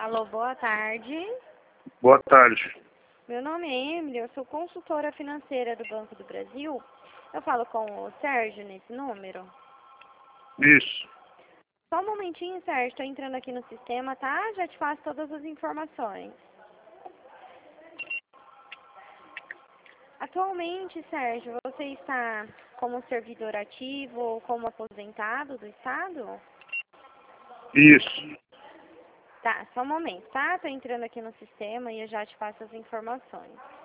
Alô, boa tarde. Boa tarde. Meu nome é Emily, eu sou consultora financeira do Banco do Brasil. Eu falo com o Sérgio nesse número. Isso. Só um momentinho, Sérgio, estou entrando aqui no sistema, tá? Já te passo todas as informações. Atualmente, Sérgio, você está como servidor ativo ou como aposentado do Estado? Isso. Tá, só um momento, tá? Estou entrando aqui no sistema e eu já te passo as informações.